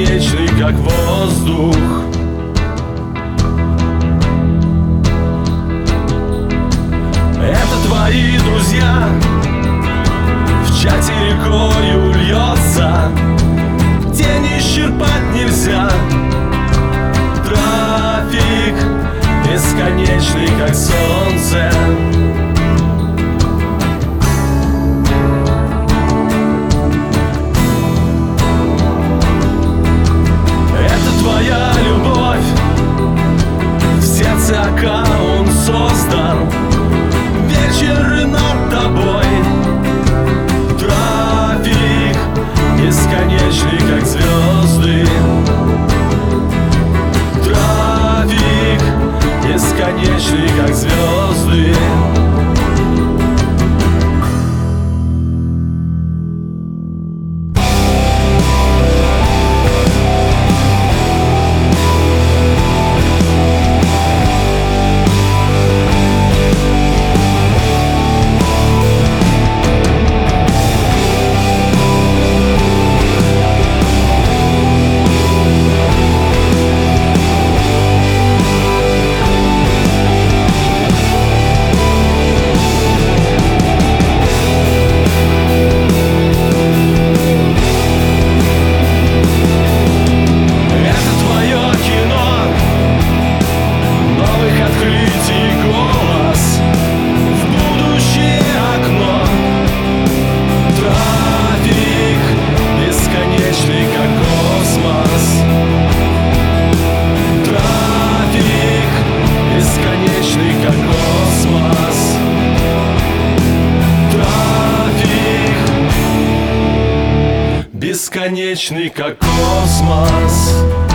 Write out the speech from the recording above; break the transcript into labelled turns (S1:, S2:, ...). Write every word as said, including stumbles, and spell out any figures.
S1: бесконечный, как воздух. Это твои друзья, в чате рекою льется, тени исчерпать нельзя. Трафик бесконечный, как солнце. Это твоя любовь, в сердце аккаунт создан, вечеры над тобой. Трафик бесконечный, как звезды. Трафик бесконечный, как звезды. Бесконечный, как космос.